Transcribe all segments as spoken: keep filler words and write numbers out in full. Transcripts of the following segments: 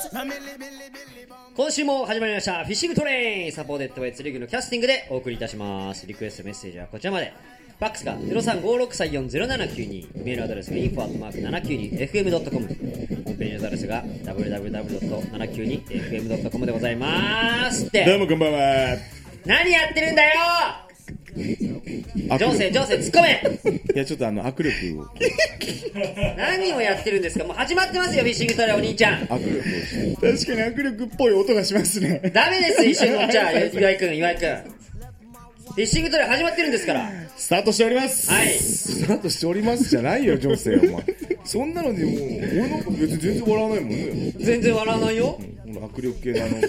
今週も始まりましたフィッシングトレインサポーテッドウェイツリーグのキャスティングでお送りいたします。リクエストメッセージはこちらまで。ファックスが ゼロさんごろくさんよんゼロななきゅうに、メールアドレスが インフォ アットマークななきゅうにエフエムドットコム、ホームページアドレスが ダブリューダブリューダブリュードットななきゅうにエフエムドットコム でございますって。 どうもこんばんは。 何やってるんだよジョンセン、ジョンセン、突っ込め。 いや、ちょっとあの、握力を。 何をやってるんですか。もう始まってますよ、フィッシングトレイ、お兄ちゃん。 握力を。確かに握力っぽい音がしますね。 ダメです、一緒に乗っちゃう。岩井くん、岩井くん。フィッシングトレイ始まってるんですから。 スタートしております。 はい。 スタートしておりますじゃないよ、ジョンセン、お前。そんなのにもう、俺のこと別に全然笑わないもんね。 全然笑わないよ。 うん、握力系のあの、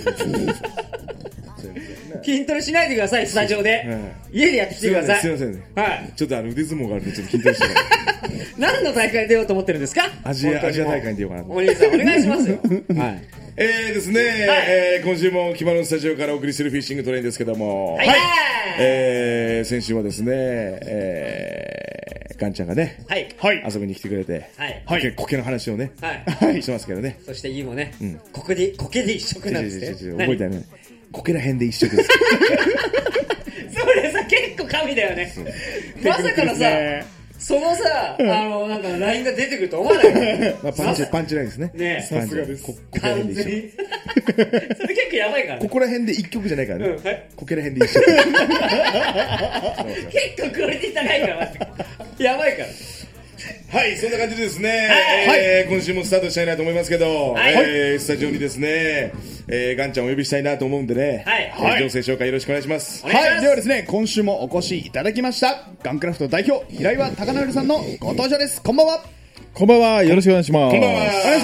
筋トレしないでください、スタジオで。はい、家でやってきてください。 すいませんね。 はい。 ちょっとあの腕相撲があるんで、ちょっと筋トレして何の大会に出ようと思ってるんですか。 アジア、アジア大会に出ようかなと。 お兄さん、お願いしますよ。はい。 えーですね、はい、えー、今週も木場のスタジオからお送りするフィッシングトレインですけども、 はい、はい、 えー、先週はですね、えー、ガンちゃんがね、 はい、 遊びに来てくれて、 はい、 はい、苔の話をね、 はい、 してますけどね。 そしてユウもね、うん、苔で、苔で一色なんですね。 覚えたよね。苔ら辺で一色です。 それさ、結構神だよね。まさかのさ、そのさ、あの、なんかラインが出てくると思わないからまあパンチ、パンチラインですね。 ねさすがです。 完全に。それ結構やばいからね。 ここら辺で一曲じゃないからね。 うん、はい。 こけら辺で一曲。 結構クオリティ高いから、やばいから。 はい、そんな感じでですね、はいえー、今週もスタートしたいなと思いますけど、はいえー、スタジオにですね、えー、ガンちゃんをお呼びしたいなと思うんでね、はい、情勢紹介よろしくお願いします。 はい、ではですね、今週もお越しいただきました、ガンクラフト代表、平岩貴則さんのご登場です。こんばんは。 こんばんは、よろしくお願いします。 こんばんは。 お願いします。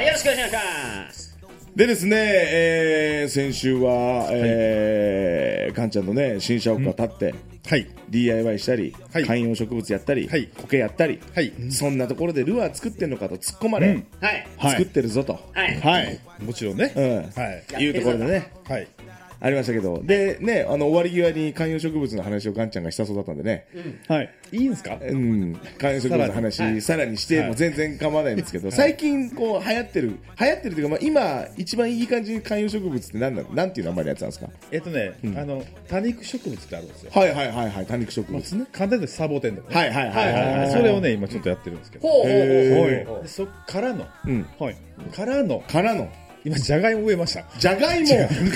よろしくお願いします。 でですね、えー、先週は、えー、ガンちゃんのね、新社屋が建って、 はい、 ディーアイワイ したり、はい、観葉植物やったり、はい、苔やったり、はい、そんなところでルアー作ってんのかと突っ込まれ、うんはい、作ってるぞと、 はいはい、もちろんね、 うんはい、いうところでね、はい、ありましたけど、でね、あの終わり際に観葉植物の話をガンちゃんがしたそうだったんでね、 うん、はい、いいんですか？ うん、観葉植物の話、はい、さらにしても全然構わないんですけど、はい、最近こう流行ってる流行ってるというか、まあ、今一番いい感じに観葉植物って何なの？なんていう名前のやつなんですか？ えっとね、うん、あの多肉植物ってあるんですよ。 はいはいはいはい、多肉植物ね。 簡単でサボテンとかね。 はいはいはいはい。 それをね今ちょっとやってるんですけど。 ほうほうほうほう。 そっからの、 うん、 はい、からのからの今じゃがいも植えました。 じゃがいも。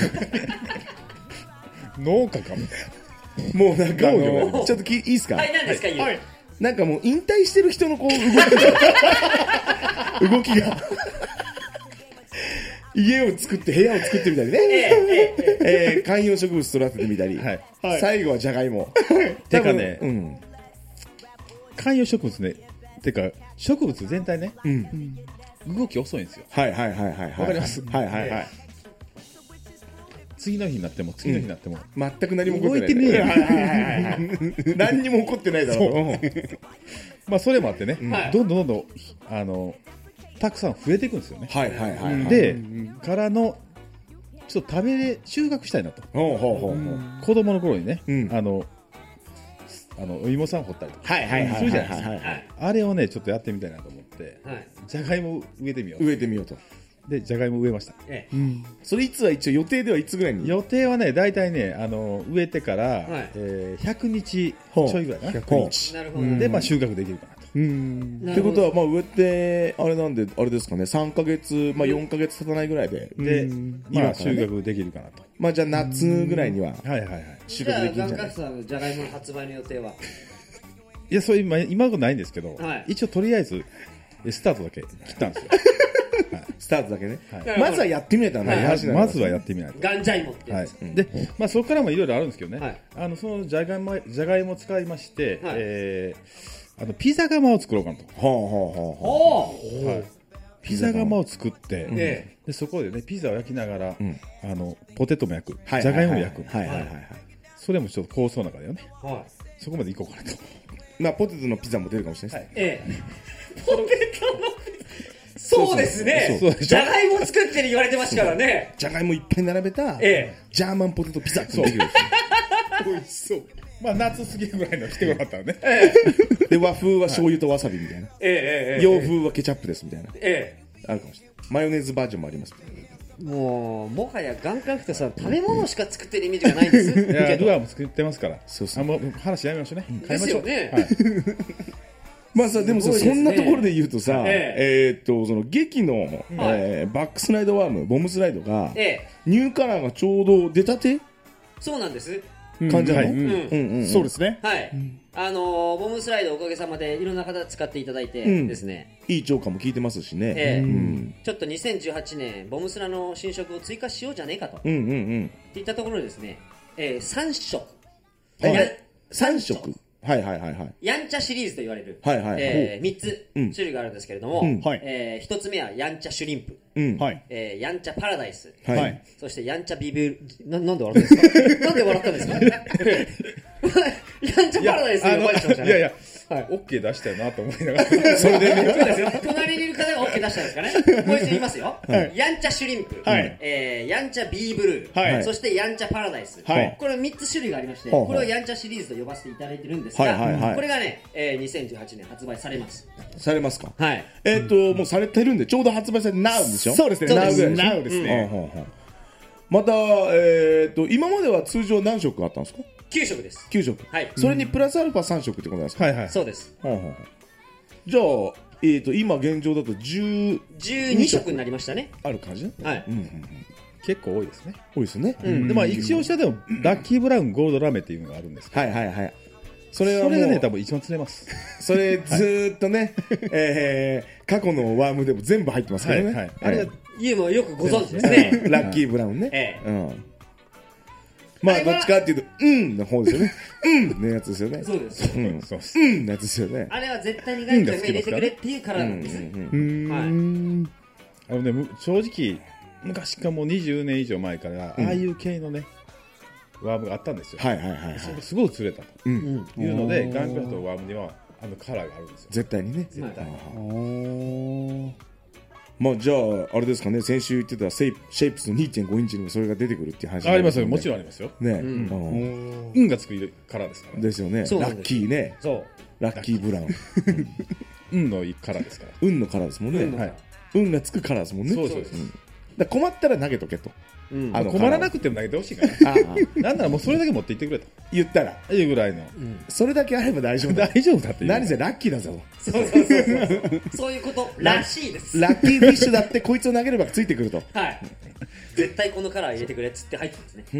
農家かも。 もうなんかあのちょっときいいですか？ はい、何ですか？はい、 なんかもう引退してる人のこう動きが動きが家を作って部屋を作ってみたりね、えーえー、観葉植物育ててみたり、はい、最後はじゃがいも。 てかね、うん、観葉植物ね、てか植物全体ね、うん、動き遅いんですよ。 はいはいはいはい。 わかります。 はいはいはい。 次の日になっても次の日になっても、 うん、全く何も起こってない。 動いてねえよ。 何にも起こってないだろう。 まあそれもあってね、うん、どんどんどんどんあのたくさん増えていくんですよね。 はいはいはい、はい。 で、からのちょっと食べれ収穫したいなと。 ほうほうほうほう。 子供の頃にね、うん、あのあのお芋さん掘ったりとか、 はいはいはい、 するじゃないですか。あれをねちょっとやってみたいなと思って、はい、じゃがいも植えてみよう。 植えてみようと。 でじゃがいも植えました、 ええうん、それいつは一応予定ではいつぐらいに？ 予定はね大体ねあの植えてから、はいえー、ひゃくにちちょいぐらいかな。ひゃくにちなるほどで、まあ、収穫できるかなと。 うんってことは、まあ、植えてあれなんであれですかねさんかげつ、まあ、よんかげつ経たないぐらいでで、まあ、収穫できるかなと。 まあじゃあ夏ぐらいにははいはいはい収穫できるんじゃないですか。じゃがいもの発売の予定は？ いやそれ今今のないんですけど、はい、一応とりあえずスタートだけ切ったんですよ。 はい、スタートだけね、はい、まずはやってみないとな、 はい、まずまずはやってみないと。 ガンジャイモってやつ、 はい、で、まあ、そこからもいろいろあるんですけどね、はい、あのそのじゃがいもじゃがいもを使いまして、はいえー、あのピザ窯を作ろうかなと。 ほうほうほうほう、はい、ピザ窯を作って、うん、でそこでねピザを焼きながら、うん、あのポテトも焼く、じゃがいもも焼く、はいはいはいはい、それもちょっと構想の中だよね、はい、そこまでいこうかなと。 まあポテトのピザも出るかもしれないです、 はい、ええポテトのそうですね。じゃがいも作ってる言われてましたからね。 じゃがいもいっぱい並べた、ええ、ジャーマンポテトピザってできるんですよ。 美味しそう。まあ夏過ぎぐらいの来てもらったらね。 ええ、で和風は醤油とわさびみたいな。 ええええ、 洋風はケチャップですみたいな。 ええ、 あるかもしれない。マヨネーズバージョンもあります。 もうもはやガンクラフトさん食べ物しか作ってるイメージがないんです。 いやルアーも作ってますから。 そうそう。 あもう話やめましょうね。 買いましょう。ですよね。 はい、まあさでもさ、ね、そんなところで言うとさ、えええー、っとその劇の、はいえー、バックスライドワームボムスライドが、ええ、ニューカラーがちょうど出たて。 そうなんです。 感じなの、 うんうんうん、そうですね。 はい。うん、あのー、ボムスライドおかげさまでいろんな方使っていただいてですね。 うん、いい超過も聞いてますしね。 えーうん、ちょっとにせんじゅうはちねんボムスラの新色を追加しようじゃねえかと。うんうんうん。っていったところでですね、えー、さん色。 さん色。はいはいはいはい。 やんちゃシリーズと言われる、 はいはいはいえー、みっつ種類があるんですけれども、うんはいえー、ひとつめはやんちゃシュリンプ、うんはいえー、やんちゃパラダイス、はい、そしてやんちゃビブル、な、なんで笑ったんですかなんで笑ったんですかやんちゃパラダイスで呼ばれてましたね。 いやいや、はい、OK 出したよなと思いながら。 それでね。そうですよ。隣にいる方が OK 出したんですかね。もう一度言いますよ。はい、やんちゃシュリンプ、はいえー、やんちゃビーブルー、はい、そしてやんちゃパラダイス。はい、これみっつ種類がありまして、はい、これをやんちゃシリーズと呼ばせていただいてるんですが、はいはいはい、これがね、えー、にせんじゅうはちねん発売されます。 されますか。 はい。 えっと、もうされてるんで、ちょうど発売されて Now でしょ。 そうですね。 Now です。ですね。 うん、また、えっと、今までは通常何色あったんですか。 きゅう色です。 きゅう色。はい。それにプラスアルファさん色ってことなんですか。 はいはい。そうです。はあはあ、 じゃあ、えーと、今現状だとじゅう、 じゅうに色になりましたね。 ある感じね。 はい。うんうんうん、 結構多いですね。 多いですね。 うん。で、まあ一応下でもラッキーブラウンゴールドラメっていうのがあるんですけど。 はいはいはい。 それはそれがね、多分一番釣れます。 それずーっとね、はい、えー、過去のワームでも全部入ってますからね。はいはい、 あれは、家もよくご存知ですね。 ラッキーブラウンね。ええ。うん。まあ、どっちかっていうと、うんの方ですよね。うんのやつですよね。 そうです。 うん。うんのやつですよね。 あれは絶対にガンちゃんが入れてくれっていうカラーなんです。うん。 はい。あのね、正直、昔かもうにじゅうねん以上前から、ああいう系のね、ワームがあったんですよ。 はいはいはい。 それすごい釣れたと。いうので、ガンクラフトのワームには、あのカラーがあるんですよ。 絶対にね。 絶対に。まあ、じゃあ、あれですかね、先週言ってたシェイプ、シェイプスの にてんご インチにもそれが出てくるっていう話、 ね、ありますよ、もちろんありますよ。 ね、 うん、運がつくカラーですからね。 ですよね。ラッキーね。 そう。 ラッキーブラウン。 運のカラーですから。 運のカラーですもんね。はい。運がつくカラーですもんね。 そうそうです。 だ困ったら投げとけと。 うん、あの困らなくても投げてほしいから。ああなんならもうそれだけ持っていってくれと言ったらいうぐらいの、 うん、それだけあれば大丈夫だ。 大丈夫だって。 何せラッキーだぞ。 そうそうそうそうそういうことらしいです。 ラッキーフィッシュだってこいつを投げればついてくると。 はい。絶対このカラー入れてくれっつって入ってますね。はい。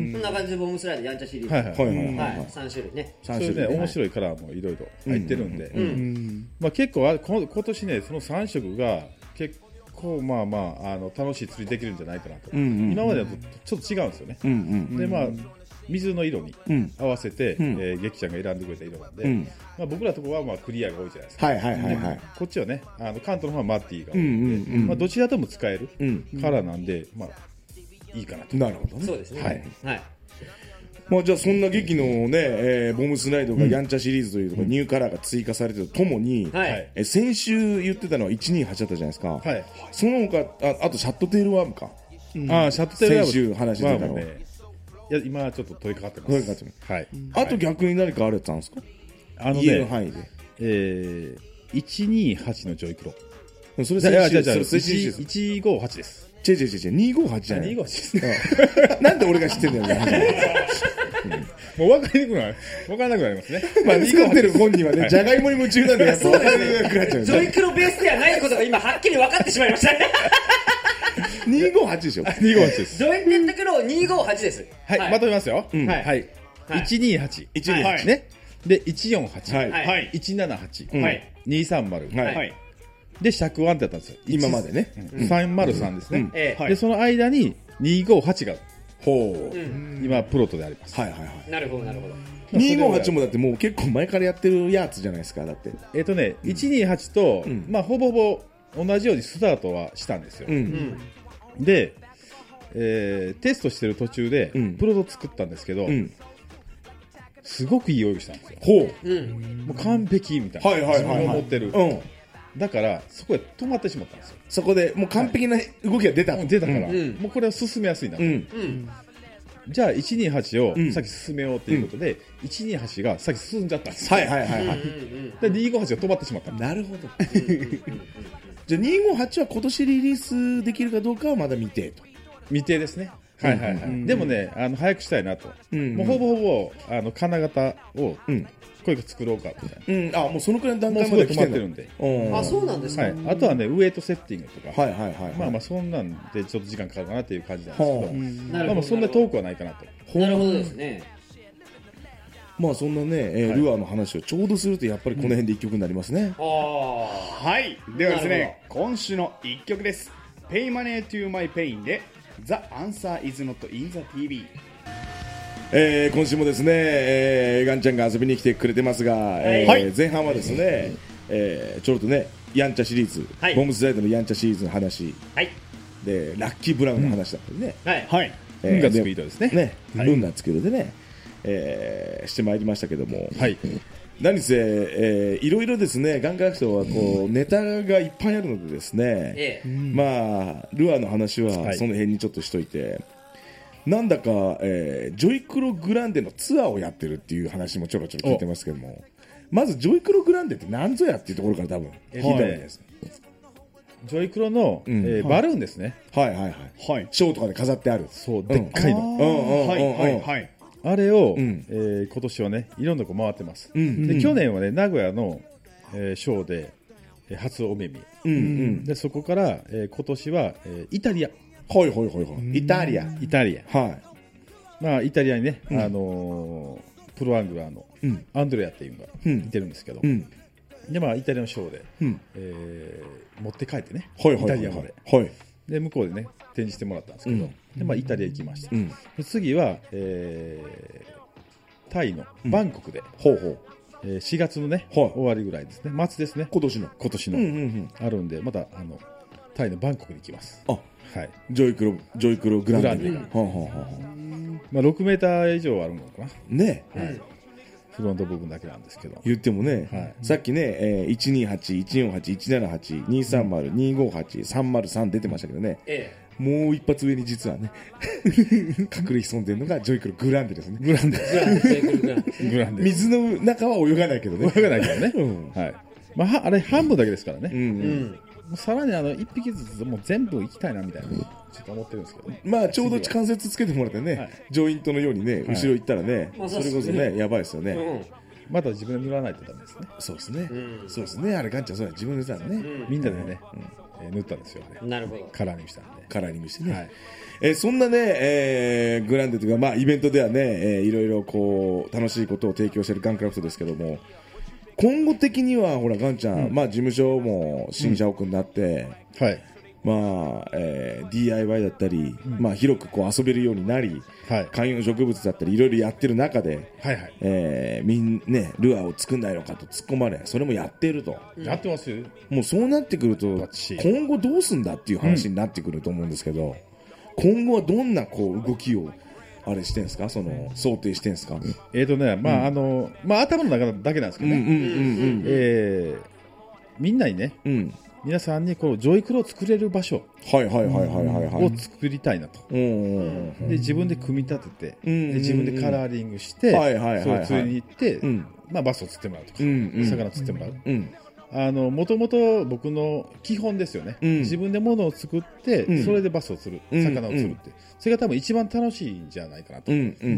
そんな感じでボムスライドやんちゃシリーズ。はいはいはい。三種類ね。 三種類ね、面白いカラーもいろいろ入ってるんで、まあ結構あ今年ねその三色が結構こうまあまああの楽しい釣りできるんじゃないかなと、うんうんうん、今までだとちょっと違うんですよね、うんうん、でまあ水の色に合わせて、うんえー、劇ちゃんが選んでくれた色なんで、うんまあ、僕らのところはまあクリアが多いじゃないですか、 はいはいはいはい、 こっちはねあの関東の方はマッティが多いんで、うんうんうんまあ、どちらとも使えるカラーなんで、まあいいかなと。 なるほどね。 そうですね。 はい。はいまあ、じゃあそんな劇のね、えー、ボムスライドがやんちゃシリーズというとか、うん、ニューカラーが追加されてとともに、はいえー、先週言ってたのはいちにはちだったじゃないですか、はい、その他 あ, あとシャットテールワームか、 うん、あシャットテールワーム先週話してたの、ね、 いや今はちょっと問いかかってます。 問いかかってます、はいうん、あと逆に何かあるやつあるんですか、あのね、家の範囲で、 えー、いちにはちのジョイクロそれ先週です。いちごはちです。 違う違う違う、にごはちじゃない。 にごはちですね。 なんで俺が知ってんだよね。 もう分かりにくくなる。分からなくなりますね。 まあ、作ってる本人はね、じゃがいもに夢中なんで、やっぱ分からなくなっちゃう。 ジョイクロベースではないことが今はっきり分かってしまいましたね。 にごはちでしょ。 にごはちです。 ジョインテックロにごはちです。 はい、まとめますよ。はい。いちにはち。 いちにはち。 ね。で、いちよんはち。はい。いちななはち。はい。にさんまる。はい。で、尺ワンってやったんですよ。 今までね。 さんまるさんですね。で、その間ににごはちが、 ほう。 今、プロトであります。 はいはいはい。 なるほど、なるほど。 にごはちもだってもう結構前からやってるやつじゃないですか、だって。 えっとね、いちにはちと、まあ、ほぼほぼ同じようにスタートはしたんですよ。で、えー、テストしてる途中で、プロト作ったんですけど、すごくいい泳ぎしたんですよ。 ほう。 もう完璧みたいな。 はいはいはい、はい。 思ってる。だからそこで止まってしまったんですよ。 そこでもう完璧な動きが出た、 はい、出たから、うん、もうこれは進めやすいなと、うん、じゃあいちにはちを先進めようということで、うん、いちにはちが先進んじゃったんですよ。 はいはいはいはい。 でにごはちが止まってしまった。 なるほど。 じゃあにひゃくごじゅうはちは今年リリースできるかどうかはまだ未定と。 未定ですね。はいはいはい。うん、でもね、あの早くしたいなと。うんうん、もうほぼほぼあの金型を、うん、これ作ろうかみたいな。 うん、あ、もうそのくらいの段階まで来てるんで。 あ、そうなんですか。 はい。あとはね、ウエイトセッティングとか。 はいはいはい、はい。 まあまあそんなんでちょっと時間かかるかなっていう感じなんですけど。うん、まあまあそんな遠くはないかなと。 なるほどですね。 まあそんなね、えーはい、ルアーの話をちょうどするとやっぱりこの辺で一曲になりますね。うん、 はい。ではですね、今週の一曲です。Pay Money to My Pain で The Answer is Not in the ティーブイ。 えー、今週もですね、えー、ガンちゃんが遊びに来てくれてますが、えーはい、前半はですね、えー、ちょっとねやんちゃシリーズ、はい、ボムスライドのやんちゃシリーズの話、はい、でラッキーブラウンの話だったりね、 うん、はいはい、えー、運がスピードですね、 ね、はい、運がスピードでね、えー、してまいりましたけども、はい、何せ、えー、いろいろですね、ガンガン人はこうネタがいっぱいあるのでですね、ええ、まあルアーの話はその辺にちょっとしといて、はい、なんだか、えー、ジョイクログランデのツアーをやってるっていう話もちょろちょろ聞いてますけども、まずジョイクログランデって何ぞやっていうところから多分聞いたわけです。 ジョイクロの、うん、えー、バルーンですね。 はいはいはい。はい、ショーとかで飾ってある。 そう、でっかいの。うんうん、はいはいはい。あれを、うん、えー、今年はね、いろんなとこ回ってます。うん、で、去年はね、名古屋の、えー、ショーで、えー、初お目見、うんうん、でそこから、えー、今年は、えー、イタリア。 はいはいはいはい。イタリア。 イタリア。 はい。 まあ、イタリアにね、うん、あのー、プロアングラーのアンドレアっていうのがいてるんですけど、うん、で、まあ、イタリアのショーで、うん、えー、持って帰ってね、はいはいはいはい、イタリアまで。はい。で、向こうでね、展示してもらったんですけど、うん、で、まあ、イタリア行きました。うん、で次は、えー、タイのバンコクで、うん、ほうほう。えー、しがつのね、はい、終わりぐらいですね、末ですね。 今年の。 今年の。うんうんうん、あるんで、また、あの、タイのバンコクに行きます。 あ、はい。ジョイクロ、ジョイクログランデが。はあはあはあ、 まあ、ろくメーター以上あるのかな。 ね、 はい。フロント部分だけなんですけど。 言ってもね、はい、さっきね、えー、いちにはち、いちよんはち、いちななはち、にさんまる、にごはち、さんまるさん出てましたけどね。ええ、もう一発上に実はね、隠れ潜んでるのがジョイクログランデですね。 グランデ。 グランデ。水の中は泳がないけどね。 泳がないけどね。うん、はい。まあ、あれ半分だけですからね。うんうんうん、さらにあの一匹ずつもう全部行きたいなみたいなちょっと思ってるんですけど、ね、 まあちょうど関節つけてもらってね、はい、ジョイントのようにね後ろ行ったらね、はい、それこそねやばいですよね、うん、 また自分で塗らないとダメですね。 そうですね、うん、そうですね。あれガンちゃんそうだ自分で塗ったんね、 うん、みんなでね、うんえー、塗ったんですよね。 なるほど。 カラーにしたんでカラーリングしてね、はいえー、そんなね、えー、グランデというか、まあ、イベントではね、えー、いろいろこう楽しいことを提供しているガンクラフトですけども、今後的にはほらガンちゃん、うんまあ、事務所も新社屋になって、うんはいまあえー、ディーアイワイ だったり、うんまあ、広くこう遊べるようになり、はい、観葉植物だったりいろいろやってる中で、はいはいえーみんね、ルアーを作んないのかと突っ込まれそれもやってると、 うん、やってますよ。 もうそうなってくると今後どうすんだっていう話になってくると思うんですけど、うん、今後はどんなこう動きをあれしてんすか、その想定してんすか。 えーとね、まあ、うん、あの、まあ、頭の中だけなんですけどね。うんうんうんうん、えー、みんなにね、うん、皆さんにこのジョイクロを作れる場所を作りたいなと。で、自分で組み立てて、うんうんうん、で自分でカラーリングして、はいはいはいはい、それを釣りに行って、うん、まあ、バスを釣ってもらうとか、うんうん、魚釣ってもらう。うんあの元々僕の基本ですよね、うん、自分で物を作って、うん、それでバスを釣る、うん、魚を釣るって、うん、それが多分一番楽しいんじゃないかなと、うんうん、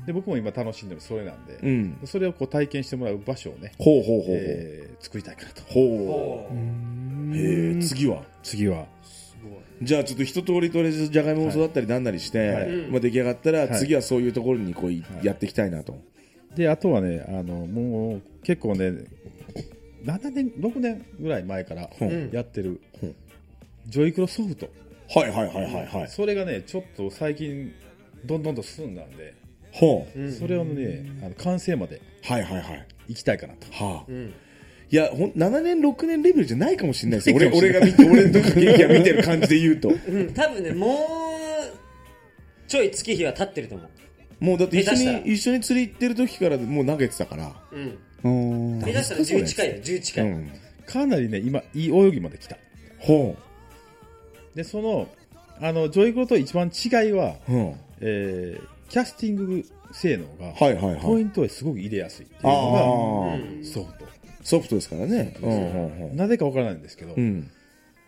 で僕も今楽しんでるそれなんで、うん、それをこう体験してもらう場所をね、ほうほうほうほう、えー、作りたいかなと。ほうへえ、次は次はじゃあちょっと一通りとりあえずじゃがいもを育ったりなんなりして、はいまあ、出来上がったら次はそういうところにこうやっていきたいなと、はい、であとはねあのもう結構ねななねんろくねんぐらい前からやってる、うん、ジョイクロソフト、 はいはいはいはいはい、 それがねちょっと最近どんどんと進んだんで、ほうそれをねあの完成まではいはいはい行きたいかなと、はあうん、 いやほんななねんろくねんレベルじゃないかもしれないですよ俺, 俺が見て俺とか元気が見てる感じで言うと、うん、 多分ねもうちょい月日は経ってると思う。 もうだって一緒に一緒に釣り行ってる時からもう投げてたから、うん目指したらじゅう近いよじゅう近い、うん、 かなりね今いい泳ぎまで来た。ほうでそのあのジョイクロと一番違いは、うんえー、キャスティング性能が、はいはいはい、ポイントへすごく入れやすいっていうのがソフトソフトですからね、 うん、なぜかわからないんですけど、うん、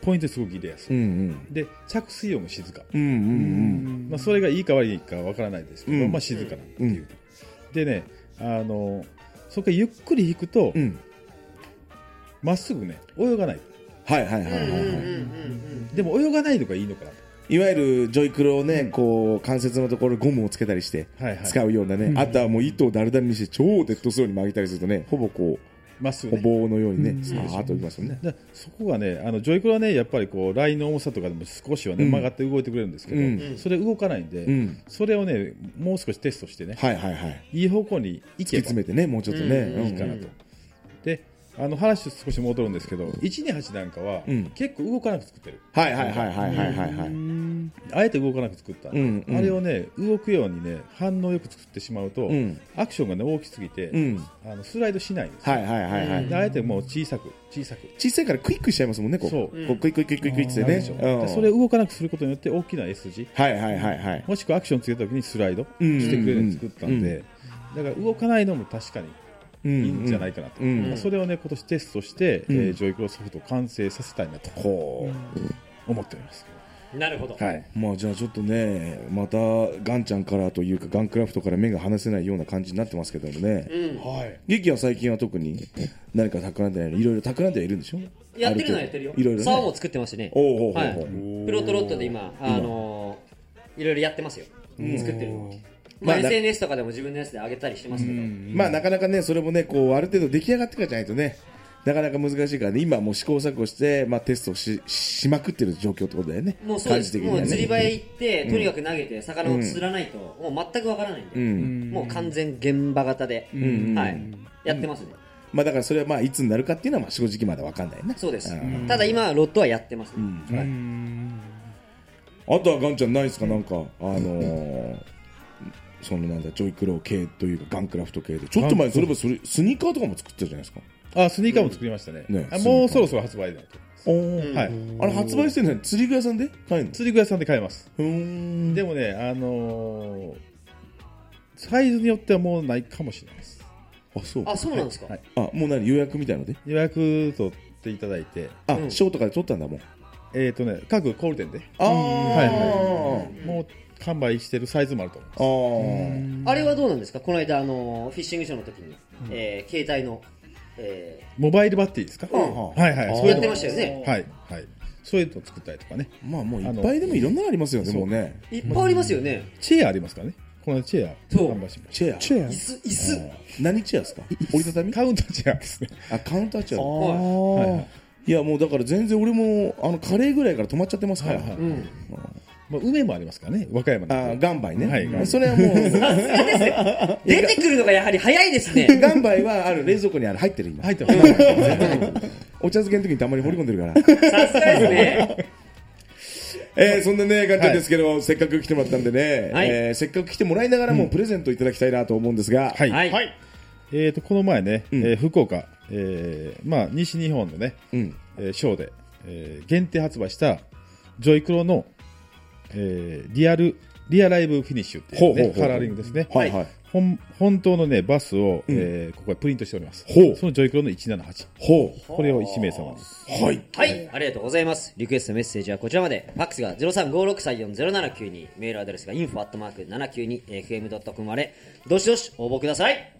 ポイントですごく入れやすい、 うんうん、 で着水音も静か、 うんうんうんまあ、それがいいか悪いかわからないですけど、うんまあ、静かなっていう、うん、でねあのそこからゆっくり引くとま、うん、っすぐね泳がないはいはいはいはいはいでも泳がないのがいいのかなといわゆるジョイクロをね、うん、こう関節のところゴムをつけたりして使うようなね、はいはい、あとはもう糸をダルダルにして超デッドスローに曲げたりするとねほぼこうまっすぐ、ね、 棒のようにね、スターッといきますよね。 そこがね、あのジョイクロはね、やっぱりこうラインの重さとかでも少しはね、うん、曲がって動いてくれるんですけど、うん、それ動かないんで、うん、それをね、もう少しテストしてね、 はいはいはい、 いい方向に行けば突き詰めてね、もうちょっとね、 うん、いいかなと。で、あの話少し戻るんですけど、いちにはちなんかは、うん、結構動かなく作ってる。 はいはいはいはいはいはいはい。 あえて動かなく作った、うんうん、あれをね動くようにね反応よく作ってしまうと、うん、アクションがね大きすぎて、うん、あのスライドしないんです、 はいはいはいはい、 であえてもう小さく小さく小さいからクイックしちゃいますもんねこう、そうこうクイックイックイックイックってね、 うん、それを動かなくすることによって大きな S 字、 はいはいはいはい、 もしくはアクションつけた時にスライドしてくれるように作ったんで、だから動かないのも確かにいいんじゃないかなと、うんうん、それをね今年テストして、うん、えー、ジョイクロソフトを完成させたいなと、うん、思っております。 なるほど、 はい、まあじゃあちょっとねまたガンちゃんからというかガンクラフトから目が離せないような感じになってますけどもね、うん、はい、劇は最近は特に何か企んでないのいろいろ企んではいるんでしょ。 やってるのはやってるよ、いろいろね、竿も作ってますしね、おうおうおう、はい、プロトロットで今、あのー、いろいろやってますよ、うん、作ってるの、まあ、エスエヌエス とかでも自分のやつで上げたりしてますけど、 まあなかなかねそれもねこうある程度出来上がってからじゃないとねなかなか難しいからね今もう試行錯誤して、まあ、テストを し, しまくってる状況ってことだよね。 もうそうです、ね、もう釣り場へ行って、うん、とにかく投げて魚を釣らないと、うん、もう全くわからないんで、うん、もう完全現場型で、うんはい、やってますね、 まあ、だからそれはまあいつになるかっていうのはまあ正直まだわかんないね。 そうです、ただ今ロットはやってます、ね、うんはい、あとはガンちゃんないですかなんかあのーそのなんだジョイクロ系というかガンクラフト系でちょっと前それこそスニーカーとかも作ってたじゃないですか。 あスニーカーも作りましたね、うん、ねあもうそろそろ発売だとお、はい、あれ発売してるの釣り具屋さんで買えるの。 釣り具屋さんで買えます。うーんでもねあのー、サイズによってはもうないかもしれないです。 あそうあそうなんですか、 はいはい、あもう何予約みたいので予約取っていただいてあ、うん、ショーとかで取ったんだもん。 えっ、ー、とね各小売店でああ、はいはい、もう完売してるサイズもあると思います。あ, あれはどうなんですか。この間あのフィッシングショーの時に、うんえー、携帯の、えー、モバイルバッテリーですか、うん、はいはいそうやってましたよね。 はいはいそういうのを作ったりとかね。 まあもういっぱいでもいろんなのありますよね。もうねいっぱいありますよね。 チェアありますからね。このチェアそう販売します。チェアチェア椅子椅子何チェアですか。折りたたみカウンターチェアですね。 あカウンターチェアああ、はいはい、いやもうだから全然俺もあのカレーぐらいから止まっちゃってますから、はいはいうんまあ、梅もありますからね和歌山のあガンバイね、 はい、 それはもう出てくるのがやはり早いですね。 ガンバイはある冷蔵庫にある入ってる今入ってますお茶漬けの時にたまに放り込んでるからさすがですねえー、そんなねガンちゃんですけど、はい、せっかく来てもらったんでね、はいえー、せっかく来てもらいながらもプレゼントいただきたいなと思うんですが、 はいはいはいえー、とこの前ね、うんえー、福岡、えーまあ、西日本のね、うんえー、ショーで、えー、限定発売したジョイクロのえー、リアルリアライブフィニッシュっていう、ね、ほうほうほうカラーリングですね、はいはい、本, 本当の、ね、バスを、うんえー、ここでプリントしております。ほうそのジョイクロのいちななはちほうこれをいち名様にはい、 はい、ありがとうございます。リクエストメッセージはこちらまで。ファックスが ゼロさんごろくさんよんゼロななきゅうに メールアドレスが インフォ アットマーク ななきゅうに エフエム ドット コム までどしどし応募ください。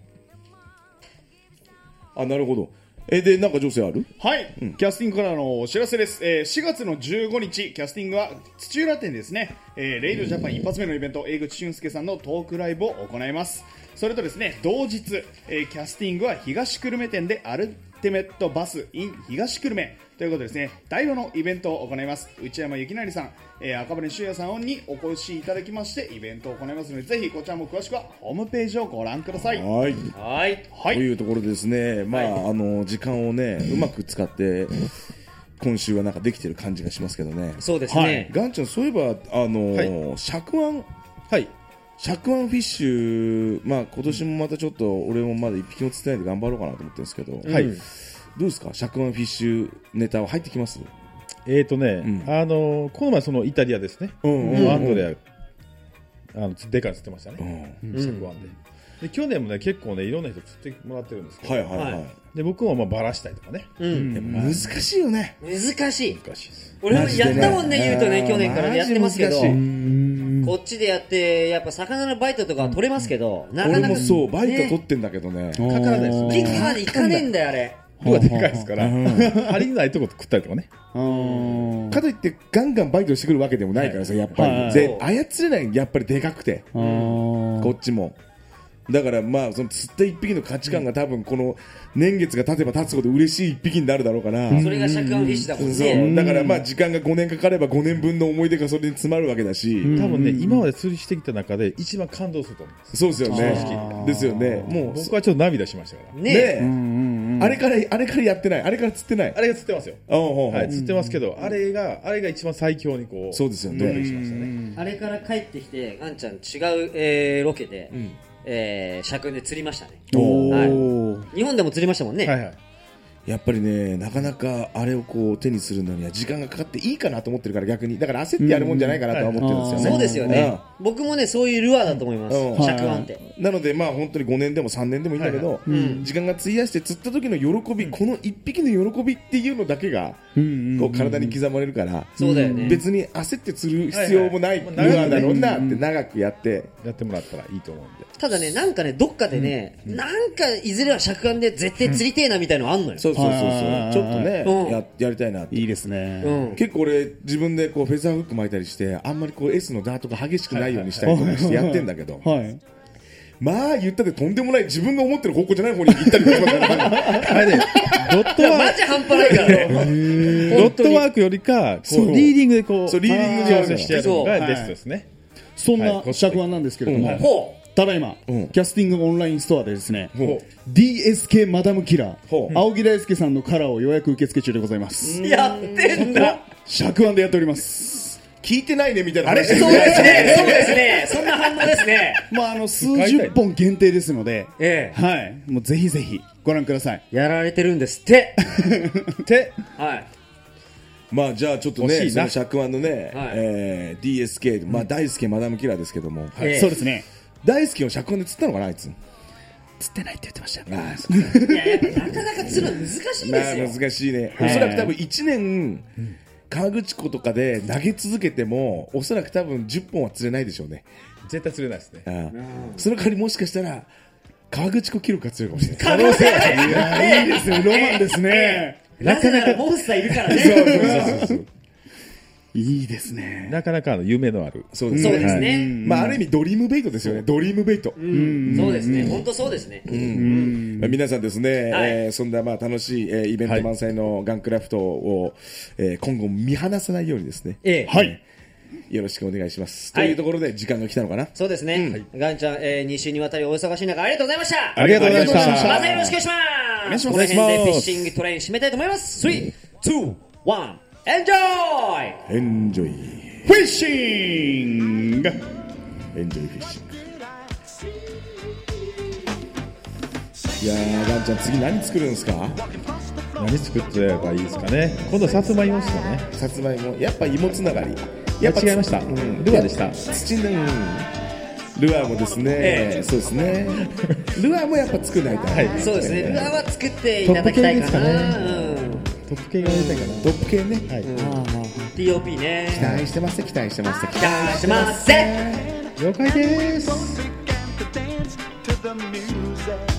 あなるほど。えでなんか情勢ある？ はい、うん、キャスティングからのお知らせです、えー、しがつのじゅうごにちキャスティングは土浦店ですね、えー、レイドジャパン一発目のイベント江口俊介さんのトークライブを行います。それとですね同日、えー、キャスティングは東久留米店でアルティメットバス in 東久留米ということでですね第よのイベントを行います。内山幸成さん、えー、赤羽修也さんにお越しいただきましてイベントを行いますのでぜひこちらも詳しくはホームページをご覧ください。 はいはい、 はい、というところでですねまあ、はい、あの時間をねうまく使って今週はなんかできてる感じがしますけどね。 そうですね、はい、 ガンちゃんそういえばあの、はい、尺湾はい尺湾フィッシュまあ今年もまたちょっと俺もまだ一匹も釣ってないんで頑張ろうかなと思ってるんですけど、うん、はいどうですか尺湾フィッシュネタは入ってきます？ えーとね、うん、あのこの前そのイタリアですね、うんうんうん、アンドレアあのでかい釣ってましたね、うん、尺湾でで去年もね結構ねいろんな人釣ってもらってるんですけど、 はいはいはい。 で僕もまあバラしたりとかね、 うん、 難しいよね。 難しい。 難しいです。 俺もやったもんね、言うとね、去年からやってますけど、 マジ難こっちでやって、やっぱ魚のバイトとかは取れますけど、なかなか。 俺もそう、バイト取ってんだけどね。 かからないですよね。 ピックまでいかねえんだよ、あれ。 量がでかいですから、針のないとこ食ったりとかね。 かといってガンガンバイトしてくるわけでもないからさ、やっぱり。で、操れないやっぱりでかくて。こっちも。だからまあその釣った一匹の価値観が多分この年月が経てば経つほど嬉しい一匹になるだろうから、 それが尺眼フィッシュだもんね。 そうだからまあ時間がごねんかかればごねんぶんの思い出がそれに詰まるわけだし、 多分ね今まで釣りしてきた中で一番感動すると思うんです。 そうですよね。ですよね。もう僕はちょっと涙しましたからねえ、あれからあれからやってない、あれから釣ってない、 あれが釣ってますよ。はい釣ってますけど、あれがあれが一番最強にこうそうですよね。 ドキドキしましたね。 あれから帰ってきてあんちゃん違うえロケでえー、尺で釣りましたね。はい、日本でも釣りましたもんね。 はいはい、 やっぱりねなかなかあれをこう手にするのには時間がかかっていいかなと思ってるから逆にだから焦ってやるもんじゃないかなとは思ってるんですよね。 そうですよね。僕もねそういうルアーだと思います。尺眼って。 なのでまあ本当にごねんでもさんねんでもいいんだけど、時間が費やして釣った時の喜び、この一匹の喜びっていうのだけがこう体に刻まれるから、 そうだよね。 別に焦って釣る必要もないルアーだろうなって長くやってやってもらったらいいと思うんで。 ただねなんかねどっかでねなんかいずれは尺眼で絶対釣りてえなみたいのあんのよ。 そうそうそうそうちょっとねややりたいなって。 いいですね。 結構俺自分でこうフェザーフック巻いたりしてあんまりこう S のダートが激しくないようにしたりとかしてやってんだけど、まあ言ったってとんでもない自分が思ってる方向じゃない方に行ったりとかあれねドットワークマジ半端ないからドットワークよりキャリーディングでこうそうリーディングで調整してやるのがベストですね。 そんな尺腕なんですけれども、ただいま、キャスティングオンラインストアでですね、ディーエスケー マダムキラー、青木大輔さんのカラーを予約受付中でございます。 やってんだ。 尺腕でやっております。 聞いてないねみたいな。 あれそうですね。そうですね。そんな反応ですね。 まああの数十本限定ですので、 ええ、 はい、もうぜひぜひご覧ください。 やられてるんですって。 て、 はい。 まあじゃあちょっとねその尺腕のね、えー、ディーエスケー まあ大輔マダムキラーですけども、 そうですね。 大輔を尺腕で釣ったのかなあいつ。 釣ってないって言ってました。 ああ、そうか。いややっぱなかなか釣るの難しいですよ。まあ難しいね。おそらく多分いちねん河口湖とかで投げ続けてもおそらく多分じゅっぽんは釣れないでしょうね。 絶対釣れないですね。 ああその代わりもしかしたら河口湖記録が釣れるかもしれない。 可能性いいですね。ロマンですね。 なかなかモンスターいるからね。 そうそうそうそう。 いいですね。 なかなかあの夢のある。 そうですね。 そうですね。 まあある意味ドリームベイトですよね。ドリームベイト。 そうですね。本当そうですね。 皆さんですね、えー、そんなまあ楽しい、えー、イベント満載のガンクラフトを、えー、今後見放さないようにですね。 ええ、 はい。よろしくお願いします。というところで時間が来たのかな。 そうですね。ガンちゃん、えー、に週にわたりお忙しい中ありがとうございました。 ありがとうございました。 またよろしくお願いします。 お願いします。 この辺でフィッシングトレイン締めたいと思います。スリー、ツー、ワン、エンジョイ。 エンジョイ。 フィッシング。 エンジョイフィッシング。いやーガンちゃん次何作るんですか。 何作ってればいいですかね。今度さつまいもですかね。 さつまいもやっぱ芋つながり。 やっぱ違いました。うん、ルアーでした。 土の、うん、ルアーもですね、えー、そうですね。ルアーもやっぱ作らないと、はい、 そうですね。ルアーは作っていただきたいかな。 トップ系がやりたいかな。 トップ系ね。 はい。 うん、ティーオーピー ね。 期待してます。期待してます。 期待してます。 了解です。